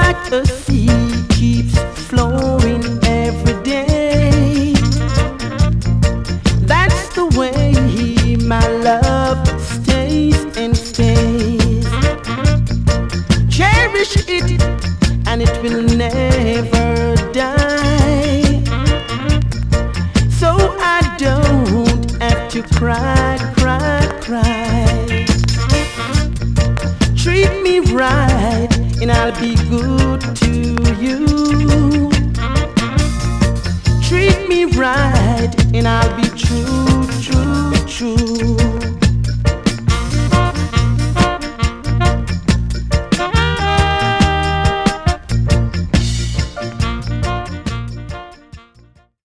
like a sea keeps flowing every day. That's the way my love stays and stays. Cherish it and it will never die. So I don't have to cry, cry, cry. Treat me right and I'll be good to you. Treat me right and I'll be true, true, true.